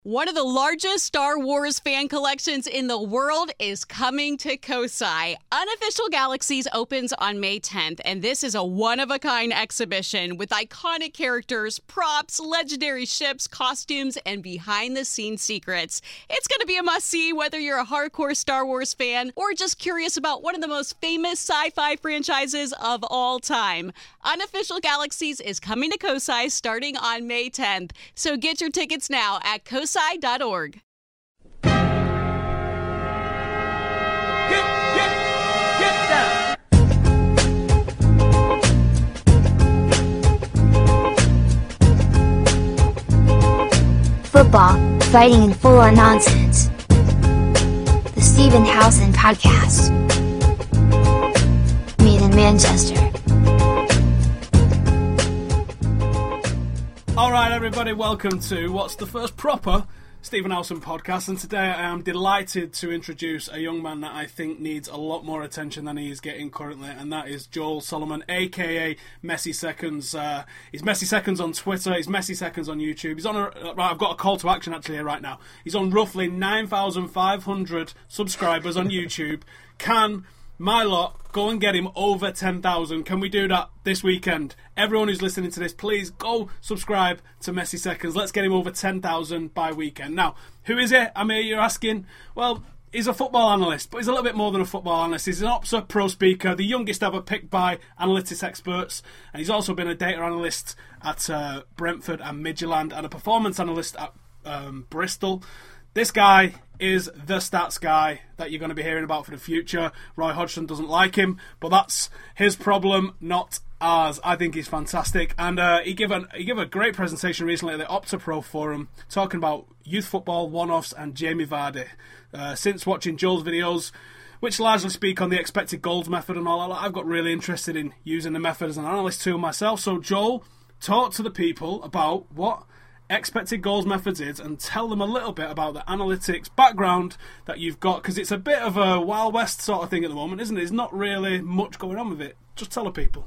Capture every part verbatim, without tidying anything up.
One of the largest Star Wars fan collections in the world is coming to Kosai. Unofficial Galaxies opens on May tenth, and this is a one-of-a-kind exhibition with iconic characters, props, legendary ships, costumes, and behind-the-scenes secrets. It's going to be a must-see whether you're a hardcore Star Wars fan or just curious about one of the most famous sci-fi franchises of all time. Unofficial Galaxies is coming to Kosai starting on May tenth, so get your tickets now at kosai dot org. Get, get, get down. Football, fighting, and full-on nonsense. The Stephen Howson Podcast. Made in Manchester. Alright everybody, welcome to what's the first proper Stephen Howson podcast, and today I am delighted to introduce a young man that I think needs a lot more attention than he is getting currently, and that is Joel Solomon, aka Messi Seconds. Uh, he's Messi Seconds on Twitter, he's Messi Seconds on YouTube. He's on a, right, I've got a call to action actually here right now. He's on roughly nine thousand five hundred subscribers on YouTube. Can my lot go and get him over ten thousand? Can we do that this weekend? Everyone who's listening to this, please go subscribe to Messi Seconds. Let's get him over ten thousand by weekend. Now, who is it? I mean, you're asking. Well, he's a football analyst, but he's a little bit more than a football analyst. He's an Opta Pro speaker, the youngest ever picked by analytics experts, and he's also been a data analyst at uh, Brentford and Midtjylland, and a performance analyst at um, Bristol. This guy is the stats guy that you're going to be hearing about for the future. Roy Hodgson doesn't like him, but that's his problem, not ours. I think he's fantastic, and uh, he gave a he gave a great presentation recently at the Opta Pro Forum, talking about youth football, one-offs, and Jamie Vardy. Uh, since watching Joel's videos, which largely speak on the expected goals method and all that, I've got really interested in using the method as an analyst tool myself. So Joel, talk to the people about what expected goals methods is, and tell them a little bit about the analytics background that you've got, because it's a bit of a Wild West sort of thing at the moment, isn't it? There's not really much going on with it. Just tell the people.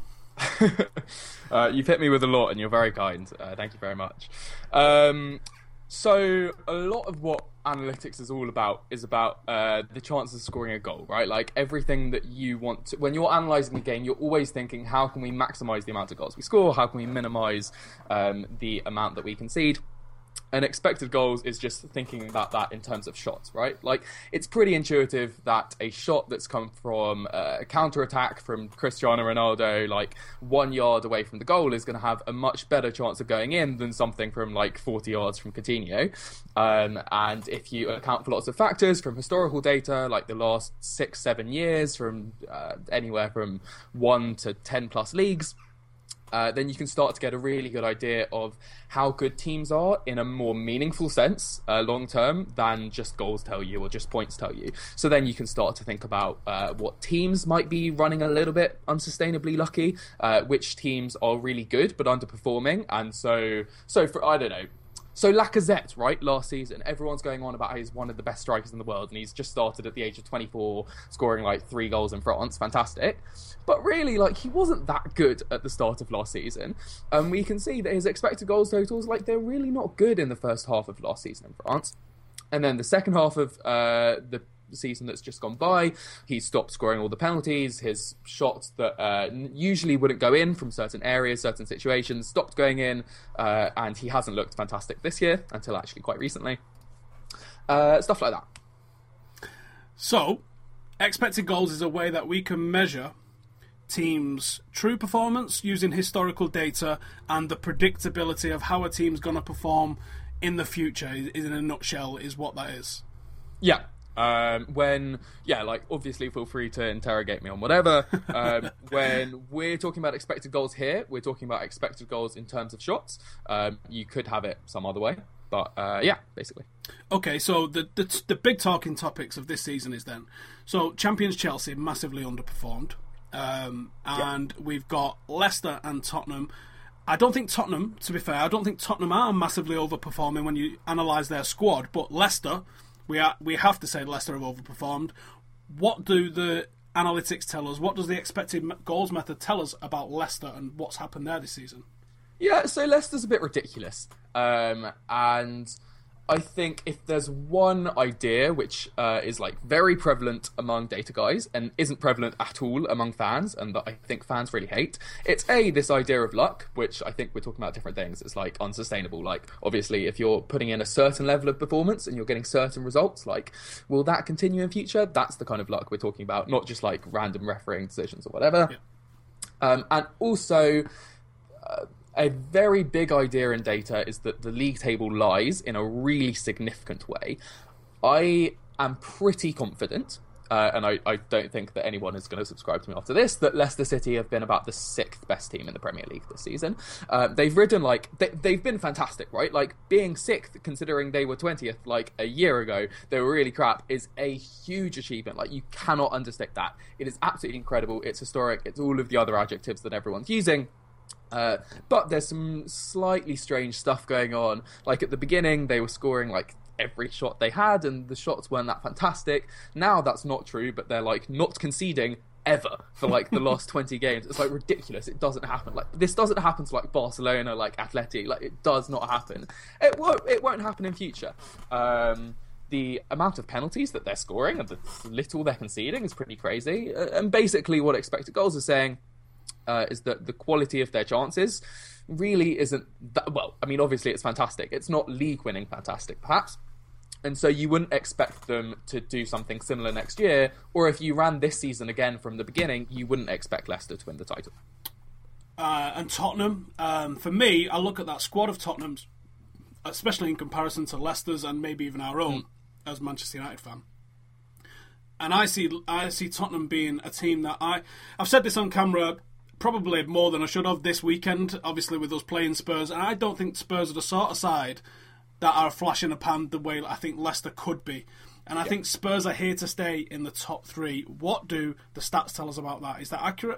uh, you've hit me with a lot, and you're very kind. Uh, thank you very much. Um, so a lot of what analytics is all about is about uh, the chances of scoring a goal, right? Like everything that you want to, when you're analysing the game, you're always thinking, how can we maximise the amount of goals we score? How can we minimise um, the amount that we concede? And expected goals is just thinking about that in terms of shots, right? Like, it's pretty intuitive that a shot that's come from a counter-attack from Cristiano Ronaldo, like, one yard away from the goal is going to have a much better chance of going in than something from, like, forty yards from Coutinho. Um, and if you account for lots of factors from historical data, like the last six, seven years, from uh, anywhere from one to ten plus leagues, Uh, then you can start to get a really good idea of how good teams are in a more meaningful sense uh, long term than just goals tell you or just points tell you. So then you can start to think about uh, what teams might be running a little bit unsustainably lucky, uh, which teams are really good but underperforming. And so, so for, I don't know, So Lacazette, right, last season, everyone's going on about how he's one of the best strikers in the world, and he's just started at the age of twenty-four, scoring like three goals in France. Fantastic. But really, like, he wasn't that good at the start of last season. And we can see that his expected goals totals, like, they're really not good in the first half of last season in France. And then the second half of uh, the season that's just gone by, he stopped scoring all the penalties. His shots that uh, usually wouldn't go in from certain areas, certain situations, stopped going in, uh, and he hasn't looked fantastic this year until actually quite recently. Uh, stuff like that. So, expected goals is a way that we can measure teams' true performance using historical data and the predictability of how a team's going to perform in the future, in a nutshell, is what that is. Yeah. Um, when, yeah, like, obviously feel free to interrogate me on whatever. Um, when we're talking about expected goals here, we're talking about expected goals in terms of shots. Um, you could have it some other way, but uh, yeah, basically. Okay, so the, the the big talking topics of this season is then, so champions Chelsea massively underperformed, um, and yep. we've got Leicester and Tottenham. I don't think Tottenham, to be fair, I don't think Tottenham are massively overperforming when you analyse their squad, but Leicester, We are, we have to say Leicester have overperformed. What do the analytics tell us? What does the expected goals method tell us about Leicester and what's happened there this season? Yeah, so Leicester's a bit ridiculous. Um, and I think if there's one idea which uh, is like very prevalent among data guys and isn't prevalent at all among fans, and that I think fans really hate, it's a this idea of luck, which I think we're talking about different things. It's like unsustainable. Like obviously, if you're putting in a certain level of performance and you're getting certain results, like will that continue in future? That's the kind of luck we're talking about, not just like random refereeing decisions or whatever. Yeah. Um, and also. Uh, A very big idea in data is that the league table lies in a really significant way. I am pretty confident, uh, and I, I don't think that anyone is going to subscribe to me after this, that Leicester City have been about the sixth best team in the Premier League this season. Uh, they've ridden, like, they, they've been fantastic, right? Like, being sixth, considering they were twentieth, like, a year ago, they were really crap, is a huge achievement. Like, you cannot understate that. It is absolutely incredible. It's historic. It's all of the other adjectives that everyone's using. Uh, but there's some slightly strange stuff going on. Like at the beginning, they were scoring like every shot they had, and the shots weren't that fantastic. Now that's not true, but they're like not conceding ever for like the last twenty games. It's like ridiculous. It doesn't happen. Like this doesn't happen to like Barcelona, like Atleti. Like it does not happen. It won't. It won't happen in future. Um, the amount of penalties that they're scoring and the little they're conceding is pretty crazy. Uh, and basically, what expected goals are saying. Uh, is that the quality of their chances really isn't that, well, I mean, obviously it's fantastic. It's not league-winning fantastic, perhaps. And so you wouldn't expect them to do something similar next year, or if you ran this season again from the beginning, you wouldn't expect Leicester to win the title. Uh, and Tottenham, um, for me, I look at that squad of Tottenham's, especially in comparison to Leicester's and maybe even our own, mm. as a Manchester United fan. And I see I see Tottenham being a team that I... I've said this on camera probably more than I should have this weekend, obviously with us playing Spurs, and I don't think Spurs are the sort of side that are a flash in the pan the way I think Leicester could be. And I yeah. think Spurs are here to stay in the top three. What do the stats tell us about that? Is that accurate?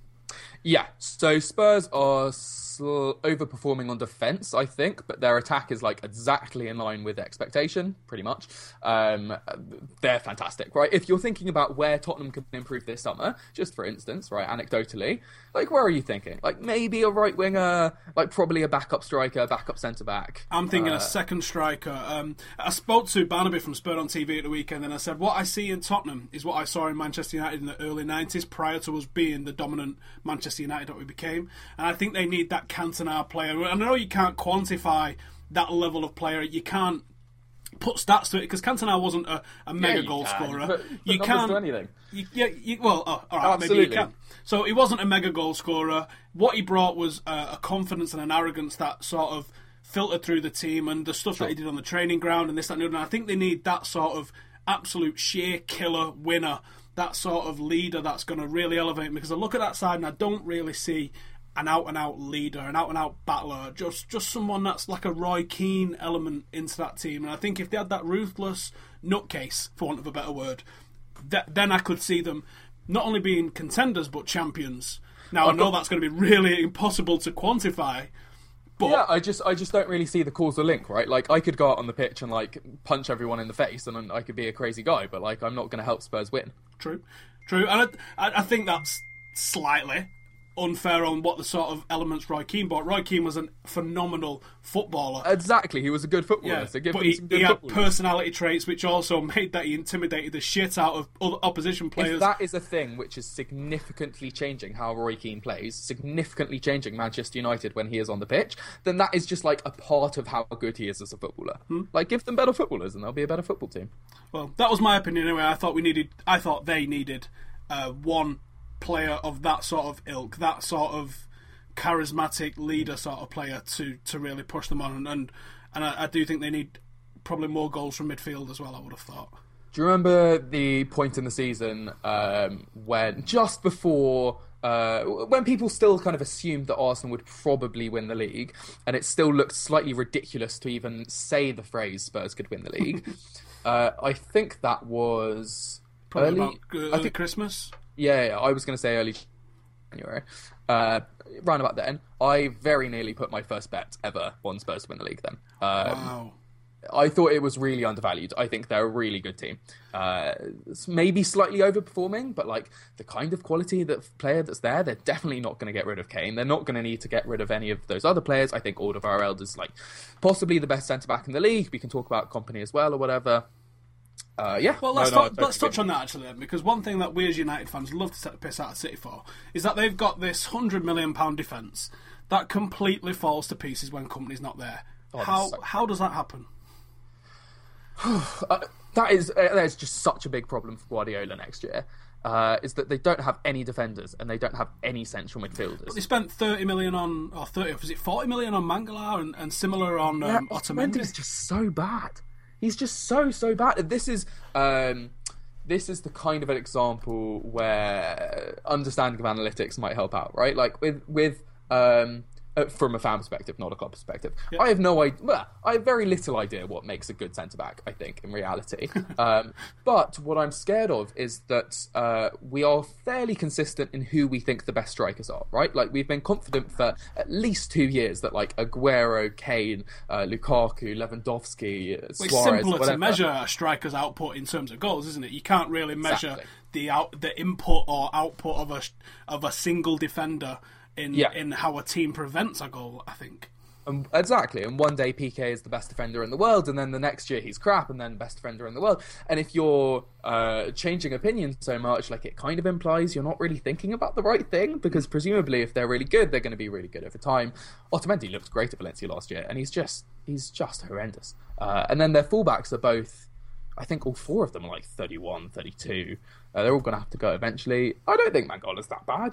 Yeah, so Spurs are sl- overperforming on defence, I think, but their attack is like exactly in line with expectation, pretty much. Um, they're fantastic, right? If you're thinking about where Tottenham can improve this summer, just for instance, right, anecdotally, like where are you thinking? Like maybe a right winger, like probably a backup striker, backup centre back. I'm thinking uh, a second striker. Um, I spoke to Barnaby from Spurs on T V at the weekend, and I said what I see in Tottenham is what I saw in Manchester United in the early nineties, prior to us being the dominant Manchester United that we became. And I think they need that Cantona player. I know you can't quantify that level of player. You can't put stats to it because Cantona wasn't a, a mega yeah, goal can. scorer. Put, put you can't do anything. You, yeah, you, well, oh, all right, Absolutely. maybe you can. So he wasn't a mega goal scorer. What he brought was uh, a confidence and an arrogance that sort of filtered through the team, and the stuff sure. that he did on the training ground and this, that, and the other. And I think they need that sort of absolute sheer killer winner, that sort of leader that's going to really elevate him. Because I look at that side and I don't really see an out-and-out leader, an out-and-out battler, just just someone that's like a Roy Keane element into that team. And I think if they had that ruthless nutcase, for want of a better word, th- then I could see them not only being contenders but champions. Now, I know that's going to be really impossible to quantify, but... Yeah, I just I just don't really see the causal link, right? Like, I could go out on the pitch and, like, punch everyone in the face and I could be a crazy guy, but, like, I'm not going to help Spurs win. True, true. And I, I think that's slightly unfair on what the sort of elements Roy Keane brought. Roy Keane was a phenomenal footballer. Exactly, he was a good footballer. Yeah, so give but him he, some good he had footballers. personality traits which also made that he intimidated the shit out of other opposition players. If that is a thing which is significantly changing how Roy Keane plays, significantly changing Manchester United when he is on the pitch, then that is just like a part of how good he is as a footballer. Hmm? Like, give them better footballers and they'll be a better football team. Well, that was my opinion anyway. I thought we needed, I thought they needed uh, one player of that sort of ilk, that sort of charismatic leader sort of player to, to really push them on, and and, and I, I do think they need probably more goals from midfield as well, I would have thought. Do you remember the point in the season um, when just before uh, when people still kind of assumed that Arsenal would probably win the league, and it still looked slightly ridiculous to even say the phrase Spurs could win the league? uh, I think that was probably early, about early I think, Christmas. Yeah, yeah, I was going to say early January. Uh, round about then, I very nearly put my first bet ever on Spurs to win the league then. Um, Wow. I thought it was really undervalued. I think they're a really good team. Uh, maybe slightly overperforming, but like the kind of quality that player that's there, they're definitely not going to get rid of Kane. They're not going to need to get rid of any of those other players. I think Alderweireld is like possibly the best centre back in the league. We can talk about Kompany as well or whatever. Uh, yeah. Well, let's, no, no, talk, let's touch on that actually then, because one thing that we as United fans love to take the piss out of City for is that they've got this one hundred million pound defence that completely falls to pieces when Kompany's not there. Oh, how so... how does that happen? uh, that is uh, that is just such a big problem for Guardiola next year. Uh, is that they don't have any defenders and they don't have any central midfielders. But they spent thirty million on, or thirty, was it forty million on Mangala and, and similar on um, yeah, Otamendi? He's just so bad. He's just so so bad. And this is um, this is the kind of an example where understanding of analytics might help out, right? Like with with. Um, From a fan perspective, not a club perspective. Yep. I have no idea. Well, I have very little idea what makes a good centre-back, I think, in reality. um, but what I'm scared of is that uh, we are fairly consistent in who we think the best strikers are, right? Like, we've been confident for at least two years that, like, Aguero, Kane, uh, Lukaku, Lewandowski, uh, Suarez, It's simpler whatever. to measure a striker's output in terms of goals, isn't it? You can't really measure Exactly. the out, the input or output of a of a single defender in Yeah. in how a team prevents a goal, I think. Um, exactly, and one day P K is the best defender in the world, and then the next year he's crap, and then best defender in the world. And if you're uh, changing opinions so much, like it kind of implies you're not really thinking about the right thing, because presumably if they're really good, they're going to be really good over time. Otamendi looked great at Valencia last year, and he's just he's just horrendous. Uh, and then their fullbacks are both, I think all four of them are like thirty-one, thirty-two. Uh, they're all going to have to go eventually. I don't think Mangala's that bad.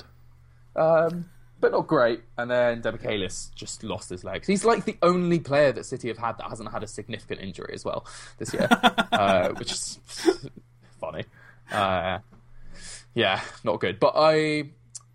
Um... But not great. And then Demichelis just lost his legs. He's like the only player that City have had that hasn't had a significant injury as well this year, uh, which is funny. Uh, yeah, not good. But I,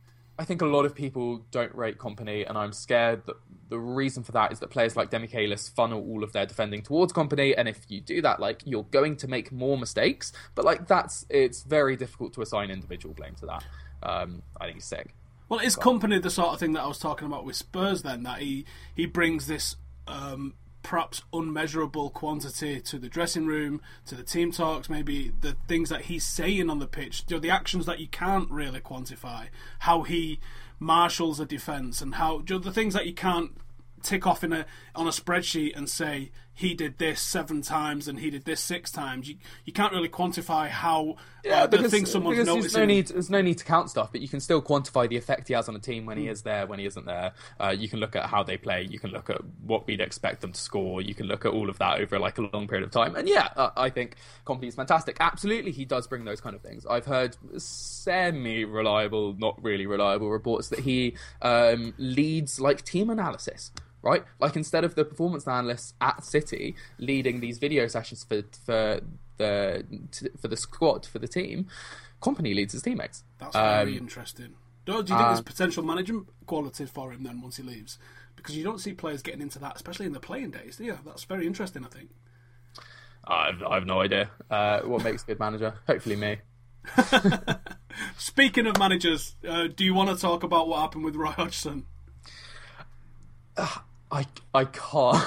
I think a lot of people don't rate Kompany, and I'm scared that the reason for that is that players like Demichelis funnel all of their defending towards Kompany, and if you do that, like you're going to make more mistakes. But like that's it's very difficult to assign individual blame to that. Um, I think he's sick. Well, is Kompany the sort of thing that I was talking about with Spurs then, that he, he brings this um, perhaps unmeasurable quantity to the dressing room, to the team talks, maybe the things that he's saying on the pitch, you know, the actions that you can't really quantify, how he marshals a defence, and how, you know, the things that you can't tick off in a on a spreadsheet and say he did this seven times and he did this six times. You you can't really quantify how yeah, uh, the because, things someone's because noticing. There's no, need, there's no need to count stuff, but you can still quantify the effect he has on a team when he is there, when he isn't there. Uh, you can look at how they play. You can look at what we'd expect them to score. You can look at all of that over like a long period of time. And yeah, uh, I think Kompany is fantastic. Absolutely, he does bring those kind of things. I've heard semi-reliable, not really reliable reports that he um, leads like team analysis. Right, like instead of the performance analysts at City leading these video sessions for for the for the squad for the team, Kompany leads his teammates. That's very um, interesting. Do you think uh, there's potential management qualities for him then once he leaves? Because you don't see players getting into that, especially in the playing days. Yeah, that's very interesting. I think. I've I've no idea uh, what makes a good manager. Hopefully me. Speaking of managers, uh, do you want to talk about what happened with Roy Hodgson? Uh, I, I can't.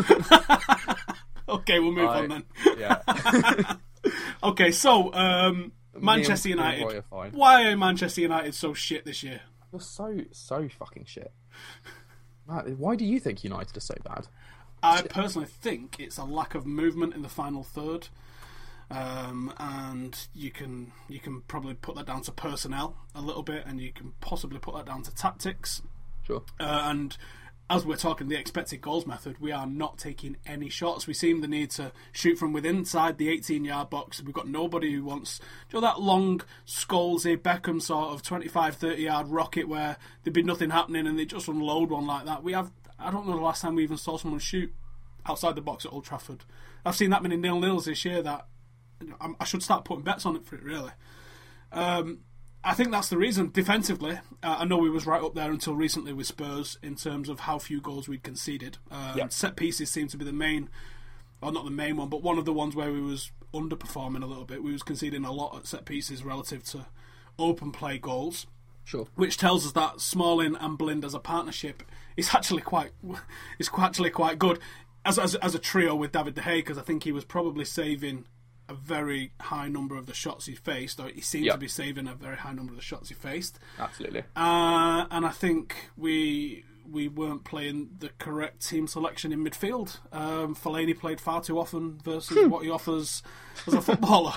Okay, we'll move I, on then. Yeah. Okay, so um, Manchester United. Are why are Manchester United so shit this year? You're so so fucking shit. Matt, why do you think United are so bad? I personally think it's a lack of movement in the final third, um, and you can you can probably put that down to personnel a little bit, and you can possibly put that down to tactics. Sure. Uh, and as we're talking the expected goals method, we are not taking any shots. We seem the need to shoot from within inside the eighteen-yard box. We've got nobody who wants, you know, that long, Scholesy, Beckham sort of twenty-five, thirty-yard rocket where there'd be nothing happening and they just unload one like that. We have, I don't know the last time we even saw someone shoot outside the box at Old Trafford. I've seen that many nil-nils this year that I should start putting bets on it for it, really. Um... I think that's the reason. Defensively, uh, I know we was right up there until recently with Spurs in terms of how few goals we'd conceded. Um, yep. Set pieces seem to be the main, or not the main one, but one of the ones where we was underperforming a little bit. We was conceding a lot at set pieces relative to open play goals. Sure. Which tells us that Smalling and Blind as a partnership is actually quite is actually quite good. as, as as a trio with David De Gea, because I think he was probably saving a very high number of the shots he faced, or he seemed yep. to be saving a very high number of the shots he faced. Absolutely. Uh, and I think we we weren't playing the correct team selection in midfield. Um, Fellaini played far too often versus what he offers as a footballer.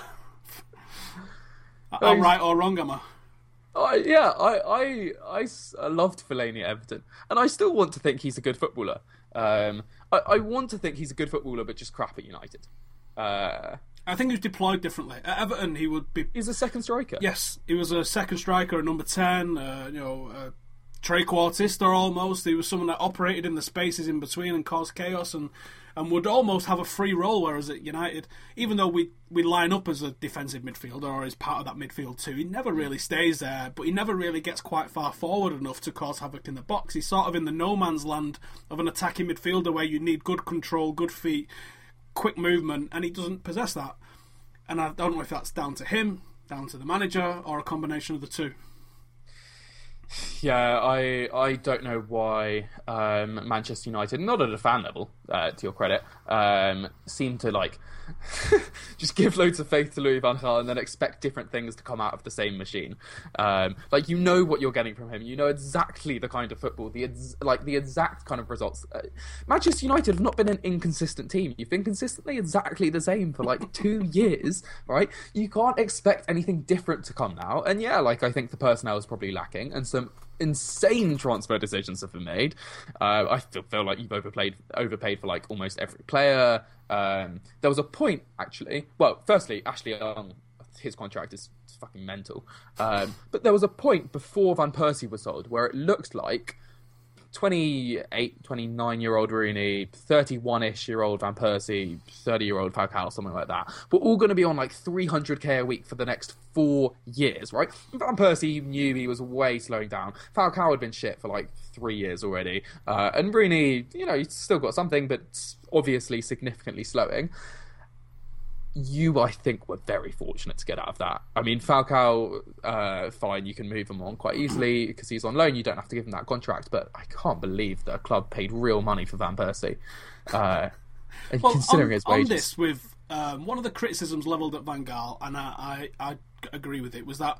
I'm right or wrong, am I? I, yeah, I, I, I, s- I loved Fellaini at Everton, and I still want to think he's a good footballer. Um, I, I want to think he's a good footballer, but just crap at United. Uh, I think he was deployed differently. At Everton, he would be... He's a second striker. Yes, he was a second striker, a number ten, uh, you know, a trequartista almost. He was someone that operated in the spaces in between and caused chaos and, and would almost have a free role, whereas at United, even though we, we line up as a defensive midfielder or as part of that midfield too, he never really stays there, but he never really gets quite far forward enough to cause havoc in the box. He's sort of in the no man's land of an attacking midfielder where you need good control, good feet, quick movement, and he doesn't possess that. And I don't know if that's down to him, down to the manager, or a combination of the two. Yeah, I I don't know why um, Manchester United, not at a fan level, uh, to your credit, um, seem to like just give loads of faith to Louis van Gaal and then expect different things to come out of the same machine. Um, like you know what you're getting from him, you know exactly the kind of football, the ex- like the exact kind of results. Uh, Manchester United have not been an inconsistent team. You've been consistently exactly the same for like two years, right? You can't expect anything different to come now. And yeah, like I think the personnel is probably lacking, and some insane transfer decisions have been made. Uh, I feel, feel like you've overplayed, overpaid for like almost every player. Um, there was a point actually. Well, firstly, Ashley Young, his contract is fucking mental. Um, but there was a point before Van Persie was sold where it looked like twenty-eight, twenty-nine-year-old Rooney, thirty-one-ish-year-old Van Persie, thirty-year-old Falcao, something like that. We're all going to be on like three hundred k a week for the next four years, right? Van Persie knew he was way slowing down. Falcao had been shit for like three years already. Uh, and Rooney, you know, he's still got something, but obviously significantly slowing. You, I think, were very fortunate to get out of that. I mean, Falcao, uh, fine, you can move him on quite easily because he's on loan. You don't have to give him that contract. But I can't believe that a club paid real money for Van Persie. Uh, and well, considering on, his wages. on this, with um, one of the criticisms levelled at Van Gaal, and I, I, I agree with it, was that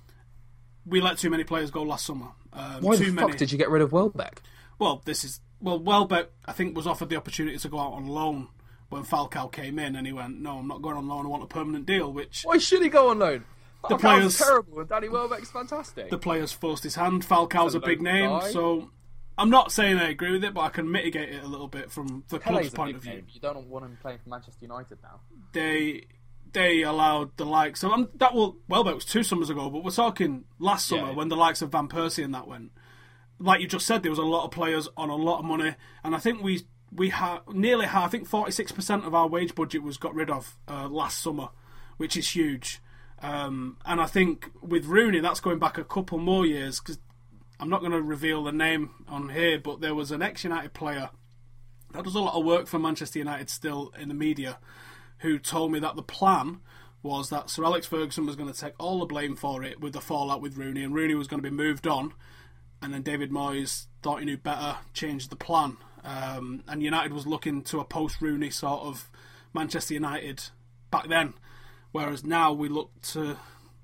we let too many players go last summer. Um, Why too the fuck many... did you get rid of Welbeck? Well, this is well, Welbeck, I think, was offered the opportunity to go out on loan when Falcao came in, and he went, no, I'm not going on loan, I want a permanent deal, which... Why should he go on loan? The Falcao's players, terrible, and Danny Welbeck's fantastic. The players forced his hand. Falcao's a, a big name, guy. so I'm not saying I agree with it, but I can mitigate it a little bit from the club's Pele's a point big of view. name. You don't want him playing for Manchester United now. They they allowed the likes... So I'm, that will Welbeck was two summers ago, but we're talking last summer Yeah, yeah. when the likes of Van Persie and that went. Like you just said, there was a lot of players on a lot of money, and I think we... We had nearly, I think, forty-six percent of our wage budget was got rid of uh, last summer, which is huge. Um, and I think with Rooney, that's going back a couple more years, because I'm not going to reveal the name on here, but there was an ex-United player that does a lot of work for Manchester United still in the media, who told me that the plan was that Sir Alex Ferguson was going to take all the blame for it with the fallout with Rooney, and Rooney was going to be moved on, and then David Moyes thought he knew better, changed the plan. Um, and United was looking to a post-Rooney sort of Manchester United back then, whereas now we look to...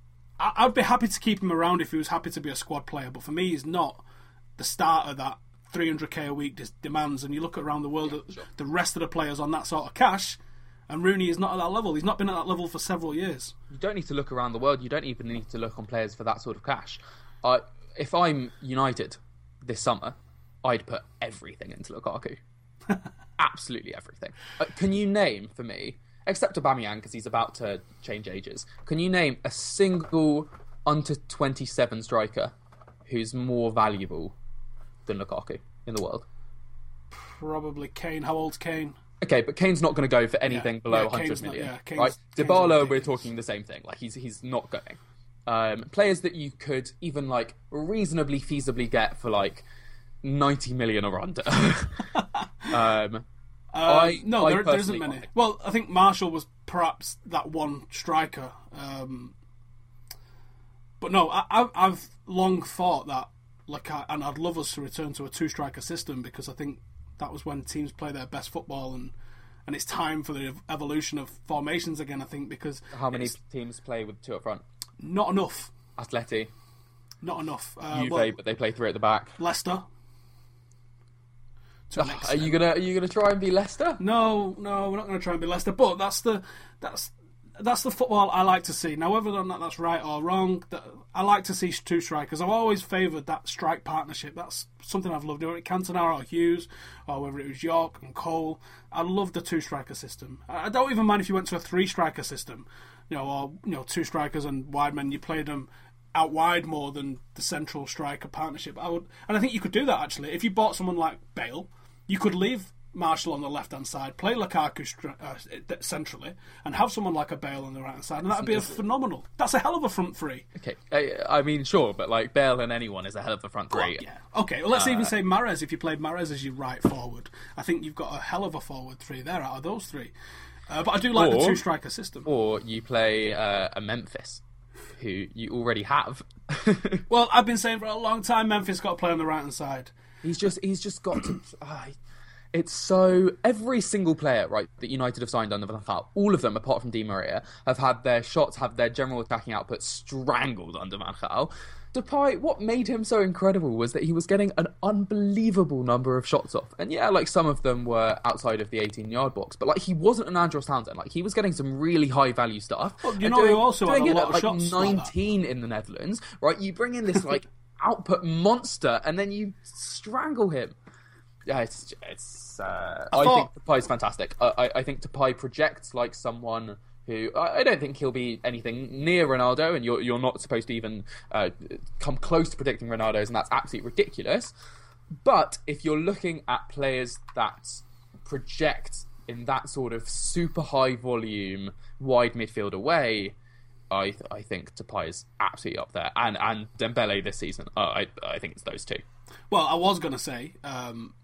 I- I'd be happy to keep him around if he was happy to be a squad player, but for me he's not the starter that three hundred k a week dis- demands. And you look around the world at Sure. the rest of the players on that sort of cash, and Rooney is not at that level. He's not been at that level for several years. You don't need to look around the world. You don't even need to look on players for that sort of cash. Uh, if I'm United this summer, I'd put everything into Lukaku. Absolutely everything. Uh, can you name for me, except Aubameyang because he's about to change ages, can you name a single under twenty-seven striker who's more valuable than Lukaku in the world? Probably Kane. How old's Kane? Okay, but Kane's not going to go for anything Yeah, below yeah, one hundred Kane's not- million, yeah, Kane's- right? Kane's Dybala, we're ridiculous. talking the same thing. Like he's he's not going. Um, players that you could even like reasonably feasibly get for like ninety million or under. um, Uh, I no, I there, there isn't personally many. can't think. Well, I think Marshall was perhaps that one striker. Um, but no, I, I've, I've long thought that, like, I, and I'd love us to return to a two-striker system because I think That was when teams play their best football, and, and it's time for the evolution of formations again, I think, because... How many teams play with two up front? Not enough. Atleti. Not enough. Uh, Juve, well, but they play three at the back. Leicester. Oh, are you gonna are you gonna try and be Leicester? No, no, we're not going to try and be Leicester. But that's the that's that's the football I like to see. Now, whether or not that's right or wrong, I like to see two strikers. I've always favoured that strike partnership. That's something I've loved. Whether it Cantona or Hughes, or whether it was York and Cole, I love the two striker system. I don't even mind if you went to a three striker system, you know, or you know, two strikers and wide men. You played them out wide more than the central striker partnership. I would, and I think you could do that actually if you bought someone like Bale. You could leave Martial on the left-hand side, play Lukaku uh, centrally, and have someone like a Bale on the right-hand side, and that'd be a phenomenal. That's a hell of a front three. Okay, I, I mean, sure, but like Bale and anyone is a hell of a front three. Well, yeah. Okay, well, let's uh, even say Mahrez. If you played Mahrez as your right forward, I think you've got a hell of a forward three there out of those three. Uh, but I do like or, the two-striker system. Or you play uh, a Memphis, who you already have. Well, I've been saying for a long time, Memphis got to play on the right-hand side. He's just he's just got to. Uh, it's so every single player right that United have signed under Van Gaal, all of them apart from Di Maria, have had their shots, have their general attacking output strangled under Van Gaal. Depay, what made him so incredible was that he was getting an unbelievable number of shots off, and yeah, like some of them were outside of the eighteen-yard box, but like he wasn't an Andros Townsend. Like he was getting some really high-value stuff. Well, you know, doing, he also had a lot of like shots. nineteen in the Netherlands, right? You bring in this like output monster, and then you strangle him. Yeah, it's it's. Uh, I, I thought... think Depay's fantastic. I, I, I think Depay projects like someone who I, I don't think he'll be anything near Ronaldo, and you're you're not supposed to even uh, come close to predicting Ronaldo's, and that's absolutely ridiculous. But if you're looking at players that project in that sort of super high volume wide midfield away, I th- I think Depay is absolutely up there, and and Dembele this season. Uh, I I think it's those two. Well, I was going to say um,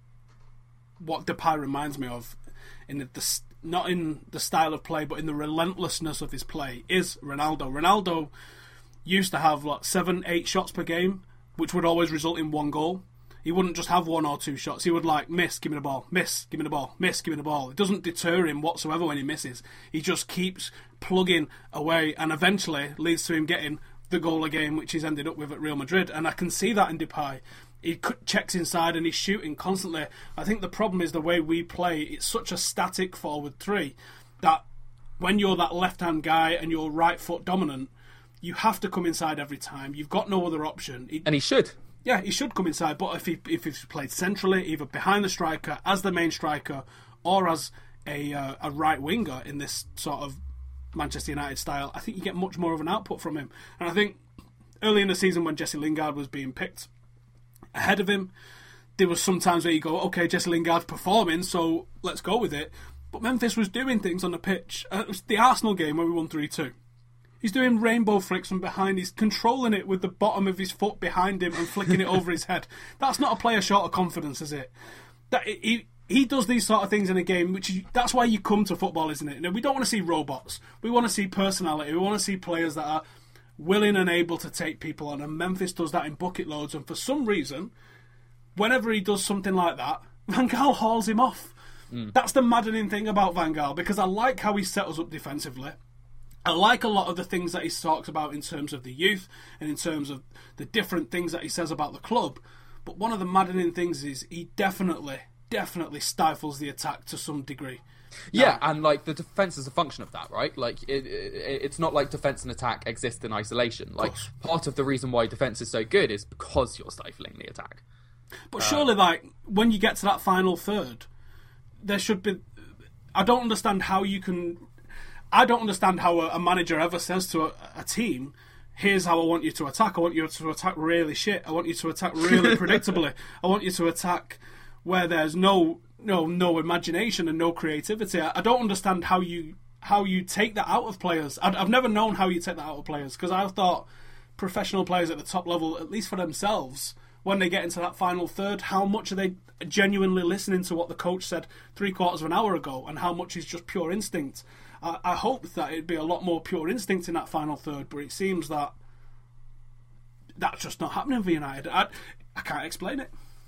what Depay reminds me of in the, the not in the style of play, but in the relentlessness of his play is Ronaldo. Ronaldo used to have like seven, eight shots per game, which would always result in one goal. He wouldn't just have one or two shots. He would like miss, give me the ball, miss, give me the ball, miss, give me the ball. It doesn't deter him whatsoever when he misses. He just keeps plugging away, and eventually leads to him getting the goal a game, which he's ended up with at Real Madrid. And I can see that in Depay. He checks inside and he's shooting constantly. I think the problem is the way we play. It's such a static forward three that when you're that left-hand guy and you're right foot dominant, you have to come inside every time. You've got no other option. He, and he should. Yeah, he should come inside. But if he if he's played centrally, either behind the striker, as the main striker, or as a uh, a right winger in this sort of Manchester United style, I think you get much more of an output from him. And I think early in the season when Jesse Lingard was being picked ahead of him, there was some times where you go, okay, Jesse Lingard's performing, so let's go with it. But Memphis was doing things on the pitch. Uh, it was the Arsenal game where we won three two. He's doing rainbow flicks from behind. He's controlling it with the bottom of his foot behind him and flicking it over his head. That's not a player short of confidence, is it? That he he does these sort of things in a game, which is, that's why you come to football, isn't it? You know, we don't want to see robots. We want to see personality. We want to see players that are willing and able to take people on, and Memphis does that in bucket loads. And for some reason, whenever he does something like that, Van Gaal hauls him off. Mm. That's the maddening thing about Van Gaal, because I like how he set us up defensively. I like a lot of the things that he talks about in terms of the youth and in terms of the different things that he says about the club. But one of the maddening things is he definitely, definitely stifles the attack to some degree. Yeah, now, and like the defense is a function of that, right? Like it, it, it's not like defense and attack exist in isolation. Like part of the reason why defense is so good is because you're stifling the attack. But surely, um, like when you get to that final third, there should be. I don't understand how you can. I don't understand how a, a manager ever says to a, a team, "Here's how I want you to attack. I want you to attack really shit. I want you to attack really predictably. I want you to attack where there's no." No, no imagination and no creativity. I, I don't understand how you how you take that out of players. I, I've never known how you take that out of players, because I thought professional players at the top level, at least for themselves, when they get into that final third, how much are they genuinely listening to what the coach said three quarters of an hour ago, and how much is just pure instinct. I, I hope that it'd be a lot more pure instinct in that final third, but it seems that that's just not happening for United. I, I can't explain it.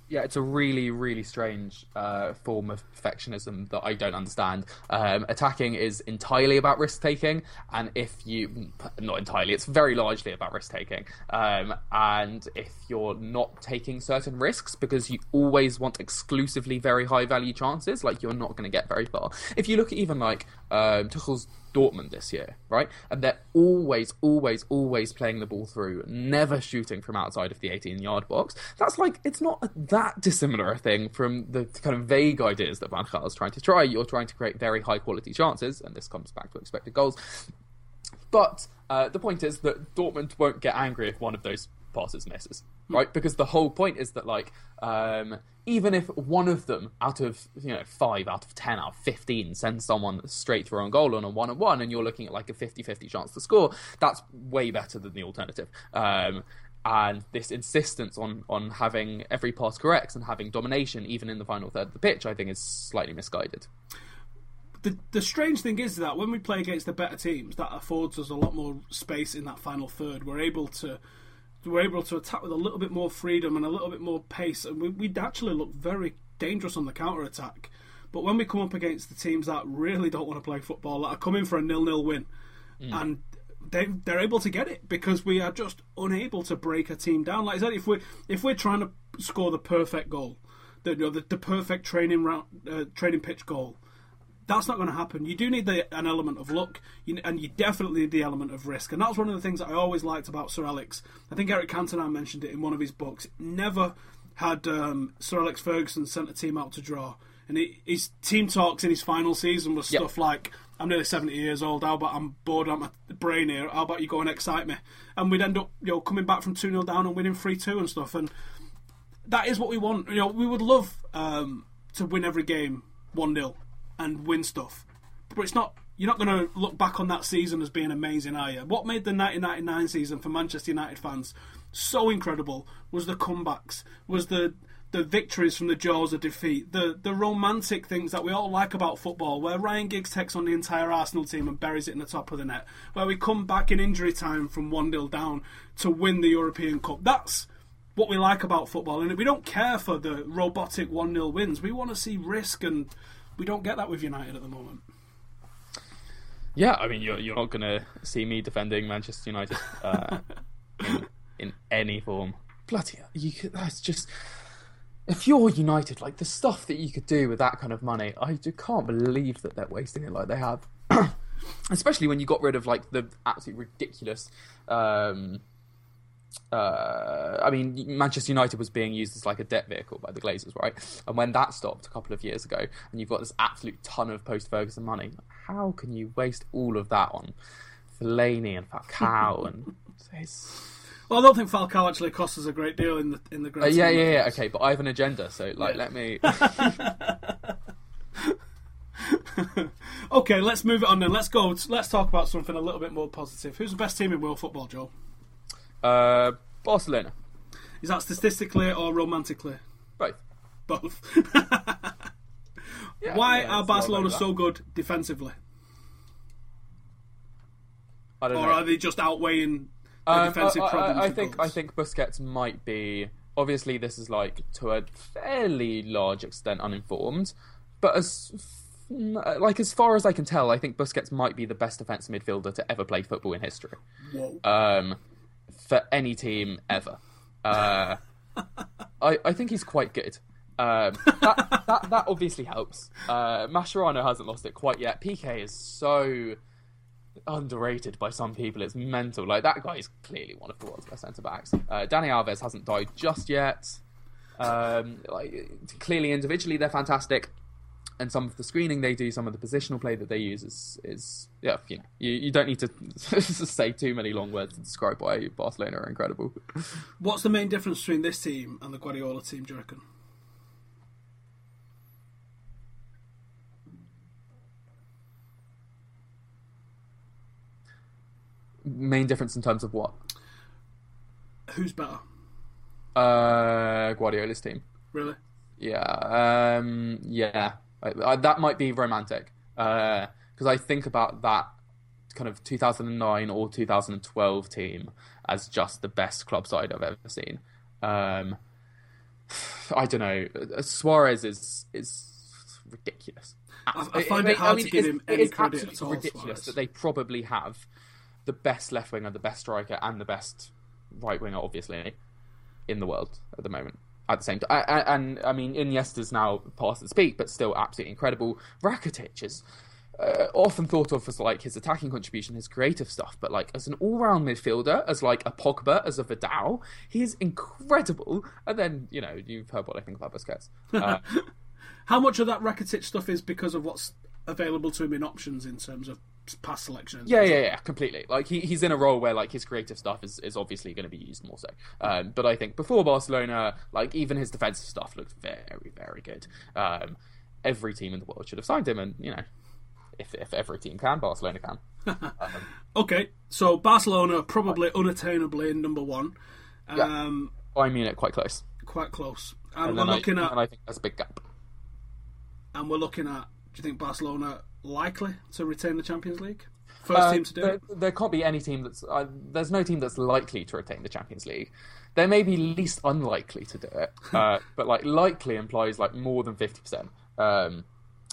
Yeah, it's a really, really strange uh, form of perfectionism that I don't understand. Um, attacking is entirely about risk-taking, and if you... Not entirely, it's very largely about risk-taking. Um, and if you're not taking certain risks, because you always want exclusively very high-value chances, like, you're not going to get very far. If you look at even, like, um, Tuchel's Dortmund this year, right? And they're always, always, always playing the ball through, never shooting from outside of the eighteen-yard box. That's like, it's not that dissimilar a thing from the kind of vague ideas that Van Gaal is trying to try. You're trying to create very high-quality chances, and this comes back to expected goals. But uh, the point is that Dortmund won't get angry if one of those passes misses, right? Because the whole point is that, like, um, even if one of them out of, you know, five out of ten out of fifteen sends someone straight through on goal on a one-on-one, and you're looking at like a fifty-fifty chance to score, that's way better than the alternative. Um, and this insistence on, on having every pass correct and having domination even in the final third of the pitch, I think is slightly misguided. The the strange thing is that when we play against the better teams, that affords us a lot more space in that final third. We're able to we're able to attack with a little bit more freedom and a little bit more pace, and we we actually look very dangerous on the counter attack. But when we come up against the teams that really don't want to play football, that are coming for a nil-nil win, mm. and they they're able to get it because we are just unable to break a team down. Like I said, if we if we're trying to score the perfect goal, the you know, the, the perfect training round, uh, training pitch goal, that's not going to happen. You do need the, an element of luck, you, and you definitely need the element of risk. And that's one of the things that I always liked about Sir Alex. I think Eric Cantona mentioned it in one of his books. Never had um, Sir Alex Ferguson sent a team out to draw. And he, his team talks in his final season was yep. stuff like, I'm nearly seventy years old, how about I'm bored out my brain here, how about you go and excite me? And we'd end up, you know, coming back from two nil down and winning three two and stuff. And that is what we want. You know, we would love um, to win every game one nil. And win stuff, but it's not. You're not going to look back on that season as being amazing, are you? What made the nineteen ninety-nine season for Manchester United fans so incredible was the comebacks, was the the victories from the jaws of defeat, the the romantic things that we all like about football, where Ryan Giggs takes on the entire Arsenal team and buries it in the top of the net, where we come back in injury time from one nil down to win the European Cup. That's what we like about football, and we don't care for the robotic one nil wins. We want to see risk, and we don't get that with United at the moment. Yeah, I mean, you're you're not going to see me defending Manchester United uh, in, in any form. Bloody hell, you could, that's just... If you're United, like, the stuff that you could do with that kind of money, I just can't believe that they're wasting it like they have. Especially when you got rid of, like, the absolutely ridiculous... Um, Uh, I mean, Manchester United was being used as like a debt vehicle by the Glazers, right? And when that stopped a couple of years ago, and you've got this absolute ton of post-Ferguson money, how can you waste all of that on Fellaini and Falcao? And it's... Well, I don't think Falcao actually costs us a great deal in the in the grand. Uh, yeah, yeah, yeah. Okay, but I have an agenda, so like, yeah. let me. Okay, let's move it on then. Let's go. Let's talk about something a little bit more positive. Who's the best team in world football, Joel? Uh, Barcelona. Is that statistically or romantically? Both. Both. yeah, Why yeah, are Barcelona so good defensively? I don't or know. are they just outweighing the um, defensive I, I, problems? I, I with think goals? I think Busquets might be. Obviously, this is like to a fairly large extent uninformed, but as like as far as I can tell, I think Busquets might be the best defensive midfielder to ever play football in history. Whoa. Um, for any team ever. Uh, I, I think he's quite good. Um, that, that that obviously helps. Uh, Mascherano hasn't lost it quite yet. P K is so underrated by some people. It's mental. Like, that guy is clearly one of the world's best centre-backs. Uh, Dani Alves hasn't died just yet. Um, like, clearly, individually, they're fantastic. And some of the screening they do, some of the positional play that they use is, is yeah, you know, you, you don't need to say too many long words to describe why Barcelona are incredible. What's the main difference between this team and the Guardiola team, do you reckon? Main difference in terms of what? Who's better? Uh, Guardiola's team. Really? Yeah. Um, yeah. I, I, that might be romantic. Because uh, I think about that kind of two thousand nine or two thousand twelve team as just the best club side I've ever seen. Um, I don't know. Suarez is is ridiculous. I, I find it hard I mean, to give him any it is credit absolutely at all. ridiculous Suarez. that they probably have the best left winger, the best striker, and the best right winger, obviously, in the world at the moment. At the same time, I, I, and I mean, Iniesta's now past its peak, but still absolutely incredible. Rakitic is uh, often thought of as like his attacking contribution, his creative stuff, but like as an all-round midfielder, as like a Pogba, as a Vidal, he is incredible. And then you know you've heard what I think about Busquets. Uh, How much of that Rakitic stuff is because of what's available to him in options in terms of pass selection? Yeah, yeah, yeah, completely. Like he, he's in a role where like his creative stuff is, is obviously going to be used more so. Um, but I think before Barcelona, like even his defensive stuff looked very, very good. Um, every team in the world should have signed him, and you know, if if every team can, Barcelona can. Um, okay, so Barcelona probably unattainably in number one. Um, yeah, Bayern Munich quite close. Quite close, and, and we're looking I, at. And I think that's a big gap. And we're looking at. Do you think Barcelona likely to retain the Champions League? First uh, team to do there, it? There can't be any team that's... Uh, there's no team that's likely to retain the Champions League. They may be least unlikely to do it, uh, but like likely implies like more than fifty percent. Um,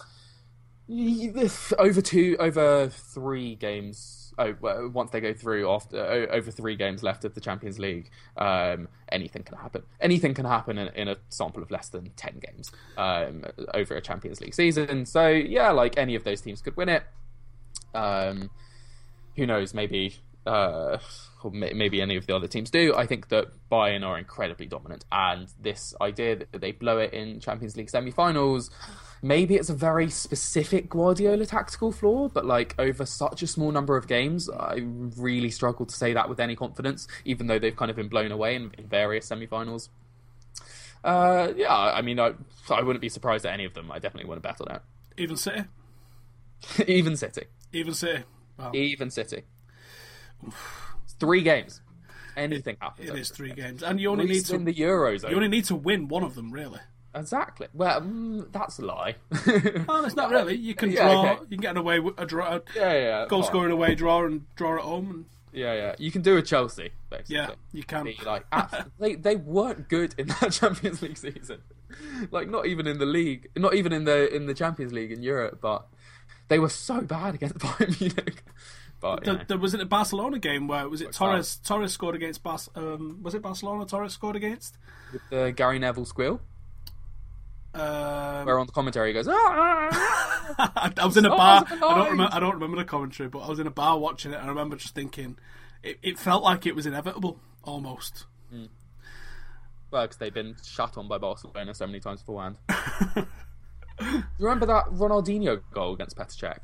over two, over three games... Oh, well, once they go through after oh, over three games left of the Champions League, um, anything can happen. Anything can happen in, in a sample of less than ten games um, over a Champions League season. So yeah, like any of those teams could win it. Um, who knows? Maybe, uh, or maybe any of the other teams do. I think that Bayern are incredibly dominant, and this idea that they blow it in Champions League semi-finals. Maybe it's a very specific Guardiola tactical flaw, but like over such a small number of games, I really struggle to say that with any confidence, even though they've kind of been blown away in, in various semi-finals. Uh, yeah, I mean, I, I wouldn't be surprised at any of them. I definitely wouldn't bet on it. Even City? Even City. Even City. Wow. Even City. Three games. Anything happens. It is three games. And you only need to win the Euros. You only need to win one of them, really. Exactly. Well, um, that's a lie. Well, it's not really. You can yeah, draw. okay. You can get an away a draw. A yeah, yeah. Goal right. scoring away draw and draw at home. And... Yeah, yeah. You can do a Chelsea, basically. Yeah, you can. Be like, they they weren't good in that Champions League season. Like, not even in the league, not even in the in the Champions League in Europe, but they were so bad against Bayern Munich. But there, there was it a Barcelona game where was it What's Torres? That? Torres scored against Bar- um, Was it Barcelona? Torres scored against with the Gary Neville squeal. Um, Where on the commentary he goes, ah! I was in a bar. I don't remember. I don't remember the commentary, but I was in a bar watching it, and I remember just thinking, it, it felt like it was inevitable, almost. Mm. Well, because they've been shut on by Barcelona so many times beforehand. You remember that Ronaldinho goal against Petr Cech?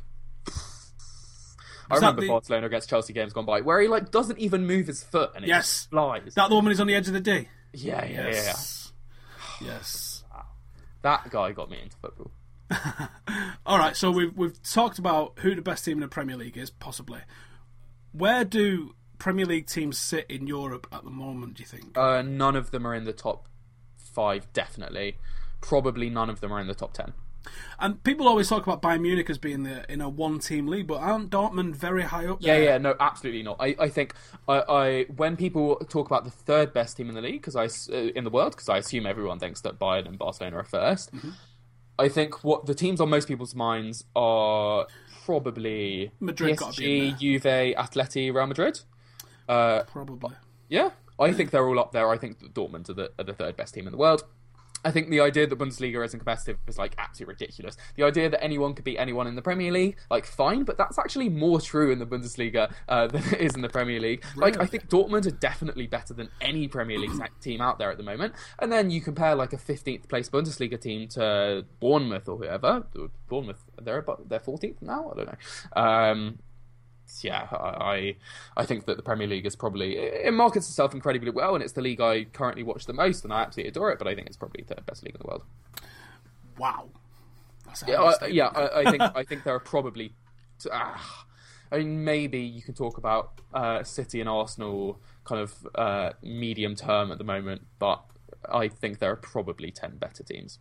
I remember the... Barcelona against Chelsea games gone by, where he like doesn't even move his foot and it yes. just flies. That the one when he's on the edge of the D. Yeah, yeah, yes. yeah. Yes. That guy got me into football. All right, so we've we've talked about who the best team in the Premier League is, possibly. Where do Premier League teams sit in Europe at the moment, do you think? Uh, none of them are in the top five, definitely. Probably none of them are in the top ten. And people always talk about Bayern Munich as being the, in a one-team league, but aren't Dortmund very high up there? Yeah, yeah, no, absolutely not. I, I think I, I when people talk about the third best team in the league, because I uh, in the world, because I assume everyone thinks that Bayern and Barcelona are first. Mm-hmm. I think what the teams on most people's minds are probably Madrid, P S G, Juve, Atleti, Real Madrid. Uh, probably. Yeah, I think they're all up there. I think Dortmund are the, are the third best team in the world. I think the idea that Bundesliga isn't competitive is like absolutely ridiculous. The idea that anyone could beat anyone in the Premier League, like fine, but that's actually more true in the Bundesliga uh, than it is in the Premier League. Really? Like I think Dortmund are definitely better than any Premier League team out there at the moment. And then you compare like a fifteenth place Bundesliga team to Bournemouth or whoever. Bournemouth, they're about, they're fourteenth now. I don't know. Um, Yeah, I I think that the Premier League is probably... It markets itself incredibly well, and it's the league I currently watch the most, and I absolutely adore it, but I think it's probably the best league in the world. Wow. That's yeah, I, yeah I, I think I think there are probably... Ah, I mean, maybe you can talk about uh, City and Arsenal kind of uh, medium term at the moment, but I think there are probably ten better teams.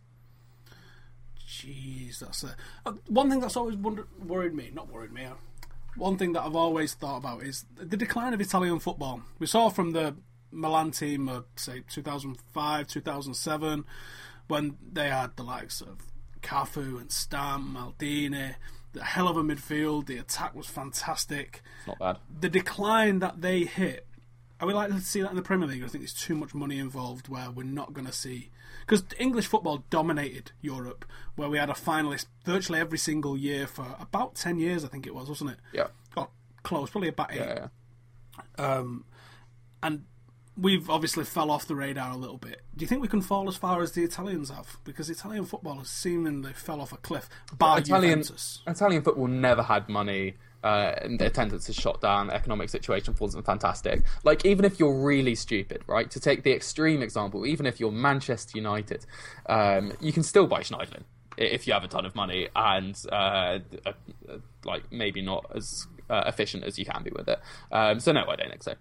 Jeez, that's a... Uh, one thing that's always wonder, worried me, not worried me, One thing that I've always thought about is the decline of Italian football. We saw from the Milan team of, say, two thousand five, two thousand seven, when they had the likes of Cafu and Stam, Maldini, the hell of a midfield, the attack was fantastic. Not bad. The decline that they hit, are we likely to see that in the Premier League? I think there's too much money involved where we're not going to see... Because English football dominated Europe, where we had a finalist virtually every single year for about ten years, I think it was, wasn't it? Yeah. Oh, close, probably about eight. Yeah, yeah. Um, and we've obviously fell off the radar a little bit. Do you think we can fall as far as the Italians have? Because Italian football has seemingly fell off a cliff by Italian, Juventus. Italian football never had money. Uh, and the attendance is shot down. Economic situation wasn't fantastic. Like, even if you're really stupid, right? To take the extreme example, even if you're Manchester United, um, you can still buy Schneidlin if you have a ton of money and uh, uh, like maybe not as uh, efficient as you can be with it. Um, so no, I don't think so.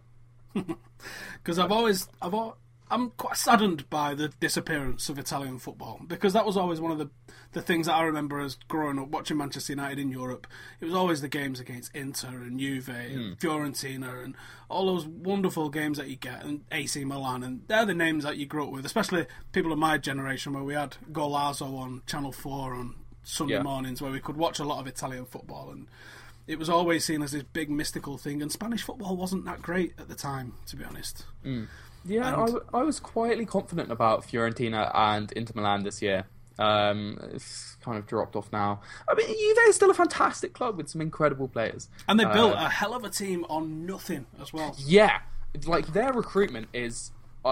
Because I've always, I've al- I'm quite saddened by the disappearance of Italian football, because that was always one of the the things that I remember as growing up watching Manchester United in Europe. It was always the games against Inter and Juve and mm. Fiorentina and all those wonderful games that you get, and A C Milan, and they're the names that you grew up with, especially people of my generation, where we had Golazo on Channel four on Sunday yeah. mornings, where we could watch a lot of Italian football, and it was always seen as this big mystical thing, and Spanish football wasn't that great at the time, to be honest. Mm. Yeah, and... I, w- I was quietly confident about Fiorentina and Inter Milan this year. Um, it's kind of dropped off now. I mean, Juve is still a fantastic club with some incredible players. And they built uh, a hell of a team on nothing as well. Yeah. Like, their recruitment is...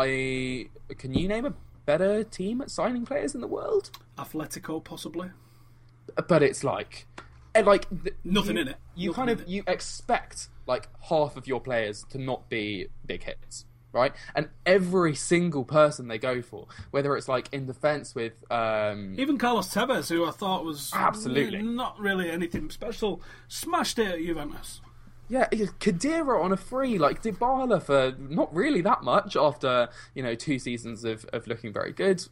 I Can you name a better team at signing players in the world? Atletico, possibly. But it's like... like the, Nothing you, in it. You Nothing kind of... it. You expect, like, half of your players to not be big hits. Right, and every single person they go for, whether it's like in defence with um... even Carlos Tevez, who I thought was absolutely not really anything special, smashed it at Juventus. Yeah, Khedira on a free, like Dybala for not really that much after, you know, two seasons of, of looking very good.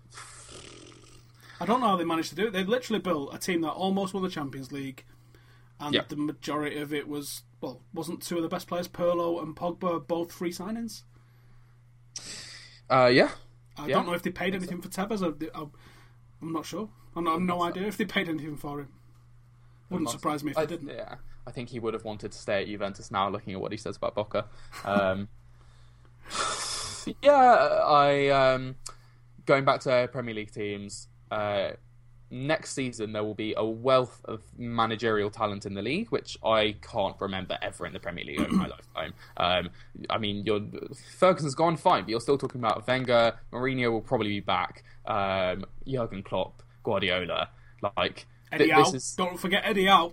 I don't know how they managed to do it. They literally built a team that almost won the Champions League, and yep. the majority of it was, well, wasn't two of the best players, Pirlo and Pogba, both free signings? Uh, yeah. I yeah. don't know if they paid anything for Tevez. I, I, I'm not sure. I have no idea if they paid anything for him. Wouldn't surprise me if I, they didn't. Yeah, I think he would have wanted to stay at Juventus now, looking at what he says about Boca. Um, yeah, I um, going back to Premier League teams. Uh, next season there will be a wealth of managerial talent in the league, which I can't remember ever in the Premier League over my lifetime. Um, I mean, you're, Ferguson's gone, fine, but you're still talking about Wenger. Mourinho will probably be back. Um, Jurgen Klopp, Guardiola, like Eddie th- Howe. This is... Don't forget Eddie Howe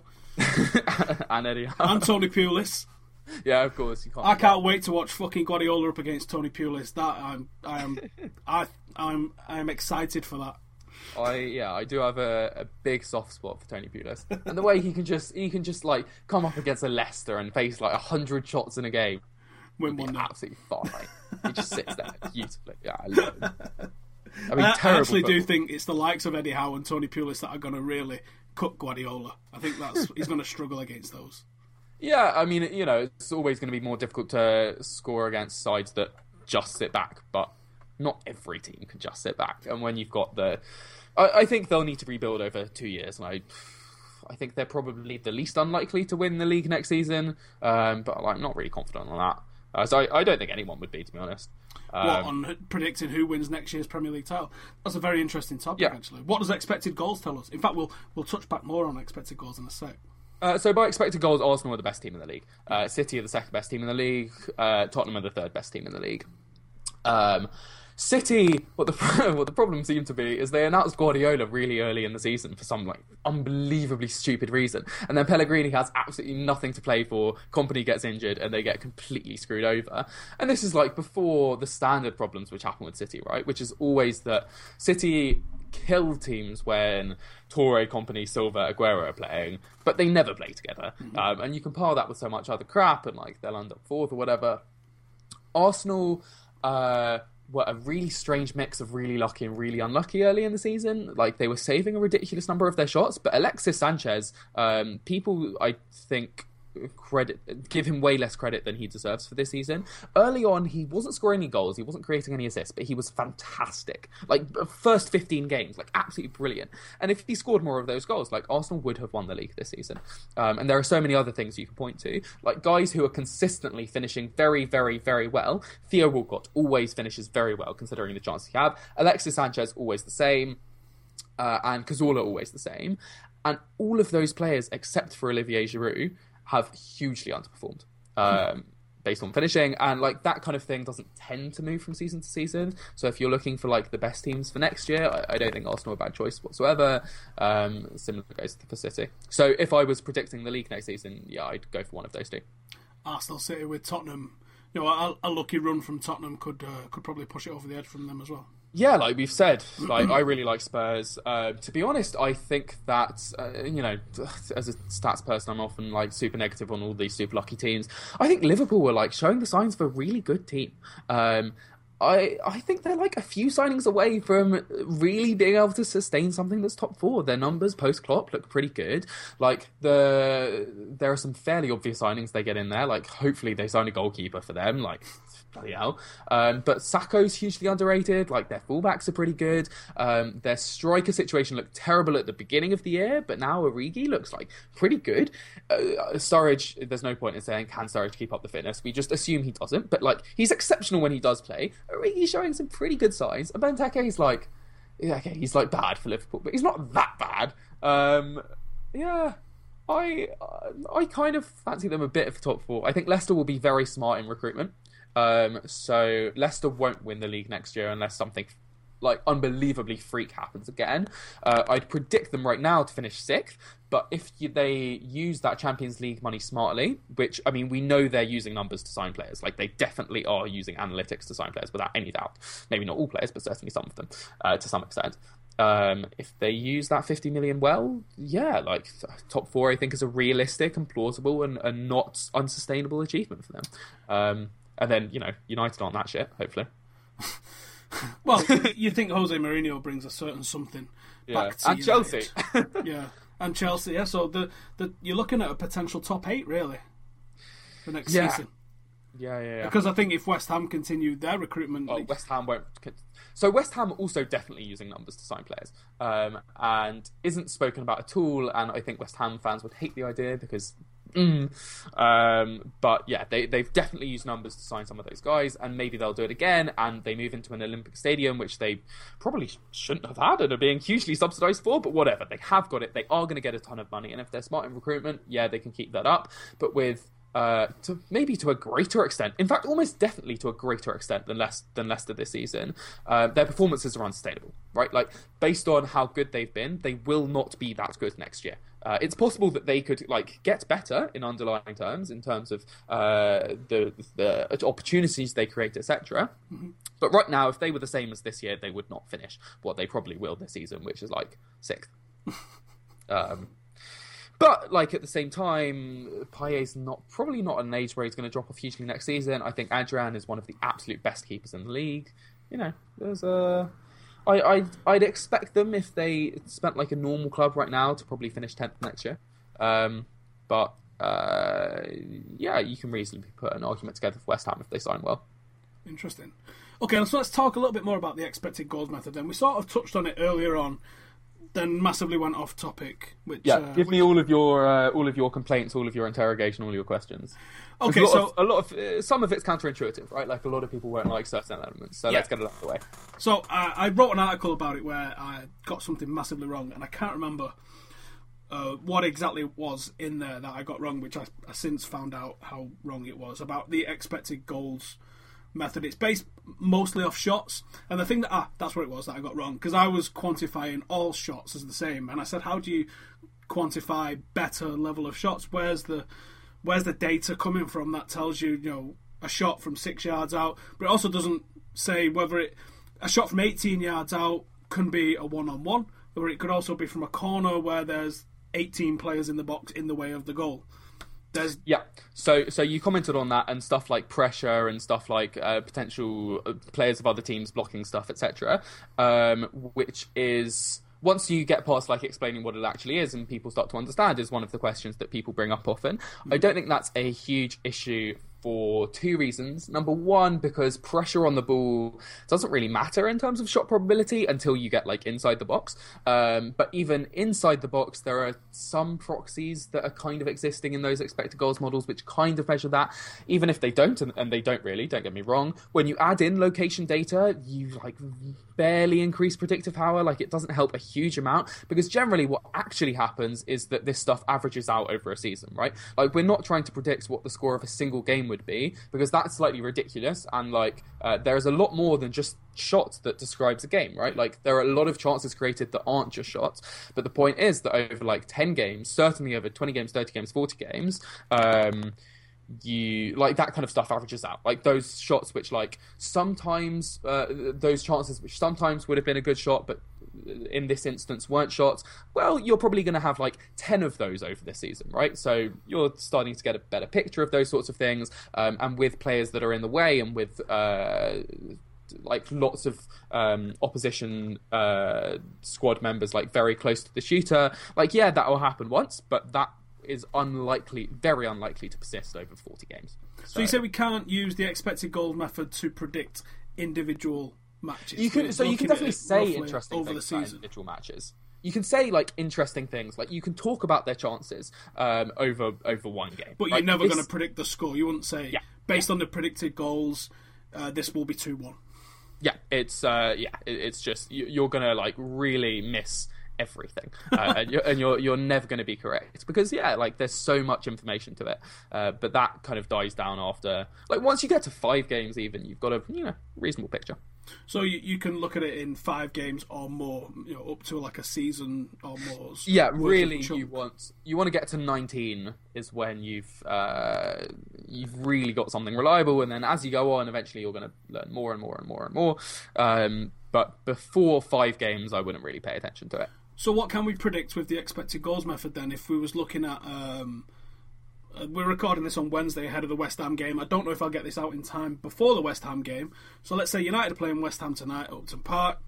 and Eddie Howe and Tony Pulis. Yeah, of course you can't. I can't wait to watch fucking Guardiola up against Tony Pulis. That I'm, I am, I, I'm, I'm excited for that. I yeah, I do have a, a big soft spot for Tony Pulis, and the way he can just he can just like come up against a Leicester and face like a hundred shots in a game, win one, absolutely fine. He just sits there beautifully. Yeah, I love him. I mean, I, I actually football. do think it's the likes of Eddie Howe and Tony Pulis that are going to really cut Guardiola. I think that's he's going to struggle against those. Yeah, I mean, you know, it's always going to be more difficult to score against sides that just sit back, but not every team can just sit back. And when you've got the... I, I think they'll need to rebuild over two years, and I I think they're probably the least unlikely to win the league next season, um, but I'm not really confident on that. Uh, so I, I don't think anyone would be, to be honest. Um, what, on predicting who wins next year's Premier League title? That's a very interesting topic, yeah. actually. What does expected goals tell us? In fact, we'll we'll touch back more on expected goals in a sec. Uh, so by expected goals, Arsenal are the best team in the league. Uh, City are the second best team in the league. Uh, Tottenham are the third best team in the league. Um, City, what the what the problem seemed to be is they announced Guardiola really early in the season for some like unbelievably stupid reason, and then Pellegrini has absolutely nothing to play for. Kompany gets injured, and they get completely screwed over. And this is like before the standard problems which happen with City, right? Which is always that City kill teams when Torre, Kompany, Silva, Aguero are playing, but they never play together. Mm-hmm. Um, and you compare that with so much other crap, and like they'll end up fourth or whatever. Arsenal. Uh, were a really strange mix of really lucky and really unlucky early in the season. Like, they were saving a ridiculous number of their shots, but Alexis Sanchez, um, people, I think, credit, give him way less credit than he deserves for this season. Early on, he wasn't scoring any goals, he wasn't creating any assists, but he was fantastic. Like, first fifteen games, like, absolutely brilliant. And if he scored more of those goals, like, Arsenal would have won the league this season. Um, and there are so many other things you can point to, like guys who are consistently finishing very, very, very well. Theo Walcott always finishes very well, considering the chances he have. Alexis Sanchez, always the same. Uh, and Cazorla, always the same. And all of those players, except for Olivier Giroud, have hugely underperformed um, based on finishing. And like that kind of thing doesn't tend to move from season to season. So if you're looking for like the best teams for next year, I, I don't think Arsenal are a bad choice whatsoever. Um, similar goes for City. So if I was predicting the league next season, yeah, I'd go for one of those two. Arsenal, City with Tottenham. You know, a, a lucky run from Tottenham could uh, could probably push it over the edge from them as well. Yeah, like we've said, like I really like Spurs. Uh, to be honest, I think that uh, you know, as a stats person, I'm often like super negative on all these super lucky teams. I think Liverpool were like showing the signs of a really good team. Um, I I think they're like a few signings away from really being able to sustain something that's top four. Their numbers post Klopp look pretty good. Like the there are some fairly obvious signings they get in there. Like hopefully they sign a goalkeeper for them. Like. Bloody hell. Um, but Sakho's hugely underrated. Like their fullbacks are pretty good. Um, their striker situation looked terrible at the beginning of the year, but now Origi looks like pretty good. Uh, Sturridge, there's no point in saying can Sturridge keep up the fitness. We just assume he doesn't. But like he's exceptional when he does play. Origi's showing some pretty good signs. And Benteke is like, yeah, okay, he's like bad for Liverpool, but he's not that bad. Um, yeah. I I kind of fancy them a bit of top four. I think Leicester will be very smart in recruitment. Um, so Leicester won't win the league next year unless something like unbelievably freak happens again. Uh, I'd predict them right now to finish sixth, but if you, they use that Champions League money smartly, which, I mean, we know they're using numbers to sign players. Like, they definitely are using analytics to sign players without any doubt. Maybe not all players, but certainly some of them, uh, to some extent. Um, if they use that fifty million well, yeah, like, top four, I think, is a realistic and plausible and, and not unsustainable achievement for them. Um, and then, you know, United aren't that shit, hopefully. Well, you think Jose Mourinho brings a certain something yeah. back to and Chelsea. Yeah, and Chelsea, yeah. So the, the you're looking at a potential top eight, really, for next yeah. season. Yeah, yeah, yeah. Because I think if West Ham continued their recruitment... Oh, West Ham won't... So West Ham are also definitely using numbers to sign players, um, and isn't spoken about at all, and I think West Ham fans would hate the idea because... Mm. Um, but yeah, they, they've definitely used numbers to sign some of those guys, and maybe they'll do it again, and they move into an Olympic Stadium, which they probably shouldn't have had and are being hugely subsidised for, but whatever. They have got it. They are going to get a ton of money, and if they're smart in recruitment, yeah, they can keep that up. But with... Uh, to maybe to a greater extent, in fact, almost definitely to a greater extent than less than Leicester this season, uh, their performances are unsustainable, right? Like, based on how good they've been, they will not be that good next year. Uh, it's possible that they could like get better in underlying terms, in terms of uh, the the opportunities they create, et cetera. Mm-hmm. But right now, if they were the same as this year, they would not finish what they probably will this season, which is like sixth. um, But, like, at the same time, Payet's not probably not at an age where he's going to drop off hugely next season. I think Adrian is one of the absolute best keepers in the league. You know, there's a... I, I'd, I'd expect them, if they spent, like, a normal club right now, to probably finish tenth next year. Um, but, uh, yeah, you can reasonably put an argument together for West Ham if they sign well. Interesting. Okay, so let's talk a little bit more about the expected goals method then. We sort of touched on it earlier on, then massively went off topic. Which, yeah, uh, give which... me all of your uh, all of your complaints, all of your interrogation, all of your questions. Okay, a so of, a lot of uh, some of it's counterintuitive, right? Like a lot of people won't like certain elements. So yeah. Let's get it out of the way. So uh, I wrote an article about it where I got something massively wrong, and I can't remember uh, what exactly was in there that I got wrong, which I, I since found out how wrong it was about the expected goals method. It's based mostly off shots, and the thing that ah that's what it was that I got wrong, because I was quantifying all shots as the same, and I said, how do you quantify better level of shots? Where's the where's the data coming from that tells you, you know, a shot from six yards out? But it also doesn't say whether it a shot from eighteen yards out can be a one-on-one, or it could also be from a corner where there's eighteen players in the box in the way of the goal. There's... Yeah, so so you commented on that, and stuff like pressure and stuff like uh, potential players of other teams blocking stuff, et cetera. Um, which is once you get past like explaining what it actually is and people start to understand, is one of the questions that people bring up often. I don't think that's a huge issue for two reasons. Number one, because pressure on the ball doesn't really matter in terms of shot probability until you get like inside the box. Um, but even inside the box, there are some proxies that are kind of existing in those expected goals models which kind of measure that, even if they don't, and, and they don't really, don't get me wrong. When you add in location data, you like barely increase predictive power. Like, it doesn't help a huge amount, because generally what actually happens is that this stuff averages out over a season, right? Like, we're not trying to predict what the score of a single game would be, because that's slightly ridiculous, and like uh, there's a lot more than just shots that describes a game, right? Like, there are a lot of chances created that aren't just shots, but the point is that over like ten games, certainly over twenty games, thirty games, forty games, um you like that kind of stuff averages out. Like, those shots which like sometimes uh, those chances which sometimes would have been a good shot but in this instance weren't shots, well, you're probably going to have like ten of those over this season, right? So you're starting to get a better picture of those sorts of things, um, and with players that are in the way, and with uh, like lots of um, opposition uh, squad members like very close to the shooter, like, yeah, that will happen once, but that is unlikely, very unlikely to persist over forty games. So, so you say we can't use the expected goals method to predict individual matches? You can, so you can definitely say interesting over things the about season. individual matches. You can say like interesting things, like you can talk about their chances um, over over one game. But you're like, never this... going to predict the score. You wouldn't say, yeah. based on the predicted goals, uh, this will be two one. Yeah, it's uh, yeah, it, it's just you, you're going to like really miss everything, uh, and, you're, and you're you're never going to be correct, because yeah, like there's so much information to it, uh, but that kind of dies down after like once you get to five games even, you've got a you know reasonable picture. So you, you can look at it in five games or more, you know, up to like a season or more. Yeah, really, you want you want to get to nineteen is when you've uh, you've really got something reliable, and then as you go on, eventually you're going to learn more and more and more and more. Um, but before five games, I wouldn't really pay attention to it. So what can we predict with the expected goals method then? If we was looking at, um, uh, we're recording this on Wednesday ahead of the West Ham game. I don't know if I'll get this out in time before the West Ham game. So let's say United are playing West Ham tonight at Upton Park.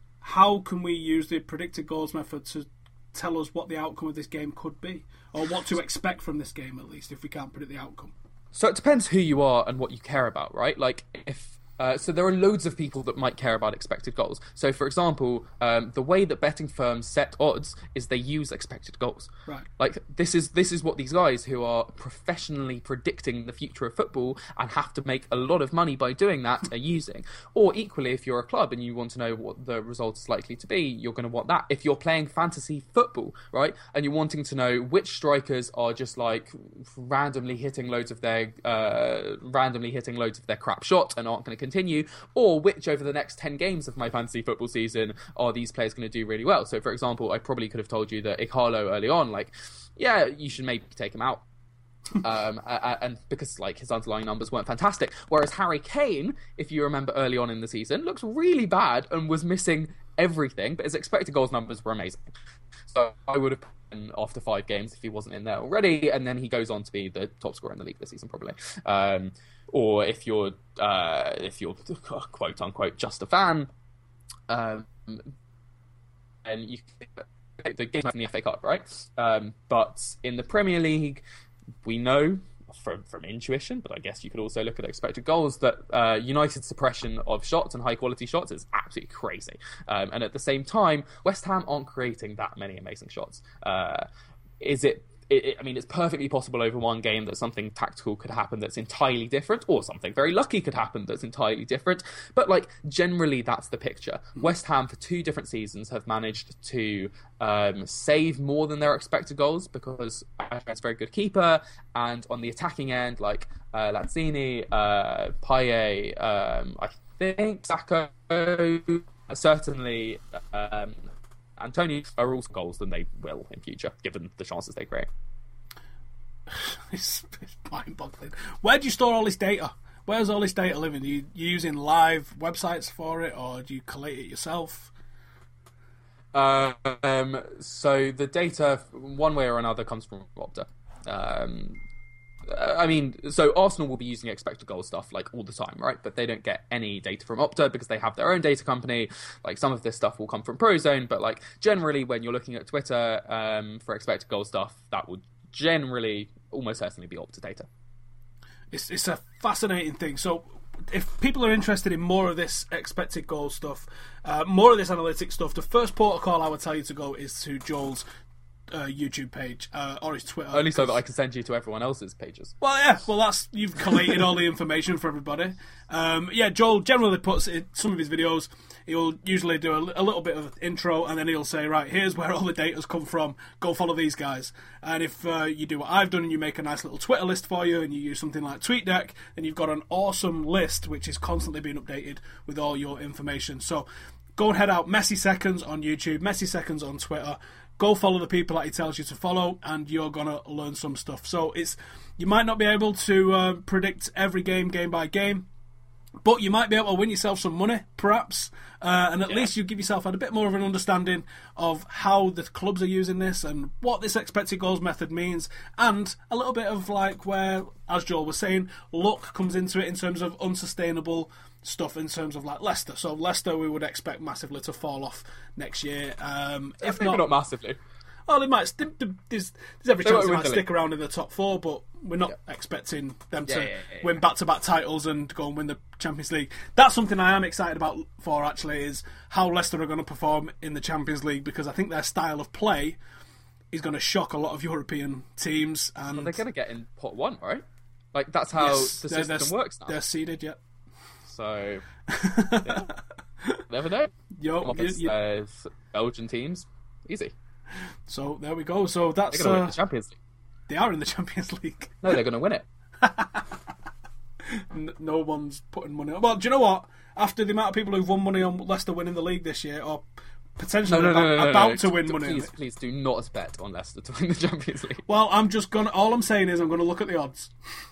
How can we use the predicted goals method to tell us what the outcome of this game could be? Or what to expect from this game, at least, if we can't predict the outcome? So it depends who you are and what you care about, right? Like, if... Uh, so there are loads of people that might care about expected goals. So, for example, um, the way that betting firms set odds is they use expected goals. Right. Like, this is this is what these guys who are professionally predicting the future of football and have to make a lot of money by doing that are using. Or equally, if you're a club and you want to know what the result is likely to be, you're going to want that. If you're playing fantasy football, right, and you're wanting to know which strikers are just like randomly hitting loads of their uh, randomly hitting loads of their crap shot and aren't going to continue, or which over the next ten games of my fantasy football season are these players going to do really well. So, for example, I probably could have told you that Ighalo early on, like, yeah, you should maybe take him out. um, and because like his underlying numbers weren't fantastic. Whereas Harry Kane, if you remember early on in the season, looks really bad and was missing everything, but his expected goals numbers were amazing. So I would have put him after five games if he wasn't in there already, and then he goes on to be the top scorer in the league this season probably. Um, or if you're uh, if you're quote unquote just a fan, um, and you the game in the F A Cup, right? Um, but in the Premier League, we know from from intuition, but I guess you could also look at expected goals, that uh, United's suppression of shots and high quality shots is absolutely crazy. Um, and at the same time, West Ham aren't creating that many amazing shots. Uh, is it? It, it, I mean, it's perfectly possible over one game that something tactical could happen that's entirely different, or something very lucky could happen that's entirely different. But, like, generally that's the picture. West Ham, for two different seasons, have managed to um, save more than their expected goals because Ashton's a very good keeper, and on the attacking end, like uh, Lanzini, uh, Payet, um, I think Sacco, certainly um, Antonio are also goals than they will in future, given the chances they create. It's, it's mind-boggling. Where do you store all this data? Where's all this data living? Are you, you using live websites for it, or do you collate it yourself? Uh, um, so the data, one way or another, comes from Opta. Um, uh, I mean, so Arsenal will be using expected goal stuff like all the time, right? But they don't get any data from Opta because they have their own data company. Like some of this stuff will come from Prozone, but like generally when you're looking at Twitter um, for expected goal stuff, that would generally almost certainly be Opta data. It's it's a fascinating thing. So if people are interested in more of this expected goal stuff, uh, more of this analytics stuff, the first protocol I would tell you to go is to Joel's uh, YouTube page uh, or his Twitter. Only so that I can send you to everyone else's pages. Well, yeah, well, that's you've collated all the information for everybody. Um, yeah, Joel generally puts in some of his videos. He'll usually do a, a little bit of intro, and then he'll say, right, here's where all the data's come from. Go follow these guys. And if uh, you do what I've done and you make a nice little Twitter list for you and you use something like TweetDeck, then you've got an awesome list which is constantly being updated with all your information. So go and head out Messi Seconds on YouTube, Messi Seconds on Twitter. Go follow the people that he tells you to follow, and you're going to learn some stuff. So it's you might not be able to uh, predict every game, game by game, but you might be able to win yourself some money, perhaps, uh, and at yeah. least you give yourself a bit more of an understanding of how the clubs are using this and what this expected goals method means, and a little bit of like where, as Joel was saying, luck comes into it in terms of unsustainable stuff in terms of like Leicester. So Leicester we would expect massively to fall off next year. Um, if Maybe not, not massively. Well, it might. There's, there's every They chance won't they win might the stick league. around in the top four, but we're not Yeah. expecting them Yeah, to yeah, yeah, yeah. win back-to-back titles and go and win the Champions League. That's something I am excited about for, actually, is how Leicester are going to perform in the Champions League, because I think their style of play is going to shock a lot of European teams. And Well, they're going to get in pot one, right? Like, that's how yes, the they're- system they're, works now. They're seeded, yeah. So, yeah. Never know. Yo, Come up you- as, you- uh, Belgian teams, easy. So there we go. So that's They're going to uh, win the Champions League. they are in the Champions League. No, they're going to win it. N- no one's putting money on. Well, do you know what? After the amount of people who've won money on Leicester winning the league this year, or potentially No, no, about, no, no, no, about no. to win D- money on Please, it. please do not bet on Leicester to win the Champions League. Well, I'm just gonna. All I'm saying is I'm gonna look at the odds.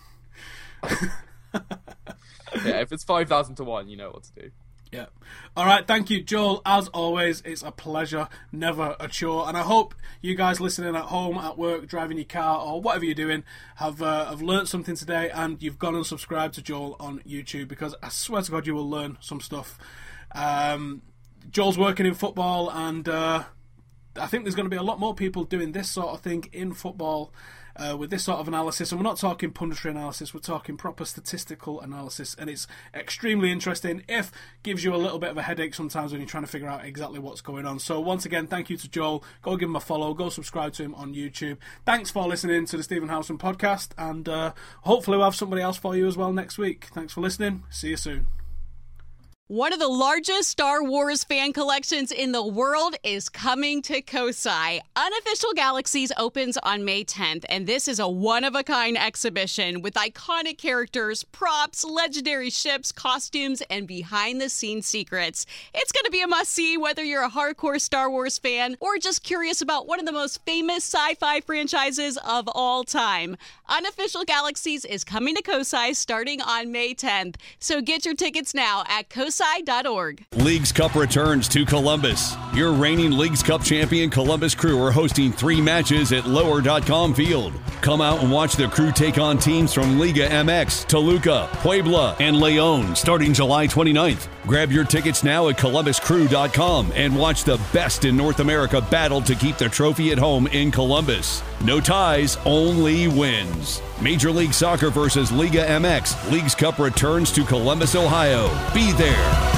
Yeah, if it's five thousand to one, you know what to do. Yeah. All right. Thank you, Joel. As always, it's a pleasure, never a chore. And I hope you guys listening at home, at work, driving your car, or whatever you're doing, have uh, have learnt something today, and you've gone and subscribed to Joel on YouTube, because I swear to God, you will learn some stuff. Um, Joel's working in football, and uh, I think there's going to be a lot more people doing this sort of thing in football. Uh, with this sort of analysis, and we're not talking punditry analysis, we're talking proper statistical analysis, and it's extremely interesting, if gives you a little bit of a headache sometimes when you're trying to figure out exactly what's going on. So once again, thank you to Joel. Go give him a follow, go subscribe to him on YouTube. Thanks for listening to the Stephen Howson podcast, and uh, hopefully we'll have somebody else for you as well next week. Thanks for listening. See you soon. One of the largest Star Wars fan collections in the world is coming to Kosai. Unofficial Galaxies opens on May tenth, and this is a one-of-a-kind exhibition with iconic characters, props, legendary ships, costumes, and behind-the-scenes secrets. It's going to be a must-see whether you're a hardcore Star Wars fan or just curious about one of the most famous sci-fi franchises of all time. Unofficial Galaxies is coming to Kosai starting on May tenth, so get your tickets now at kosai dot org. Leagues Cup returns to Columbus. Your reigning Leagues Cup champion Columbus Crew are hosting three matches at lower dot com field. Come out and watch the Crew take on teams from Liga M X, Toluca, Puebla, and Leon starting July twenty-ninth. Grab your tickets now at columbus crew dot com and watch the best in North America battle to keep the trophy at home in Columbus. No ties, only wins. Major League Soccer versus Liga M X. Leagues Cup returns to Columbus, Ohio. Be there.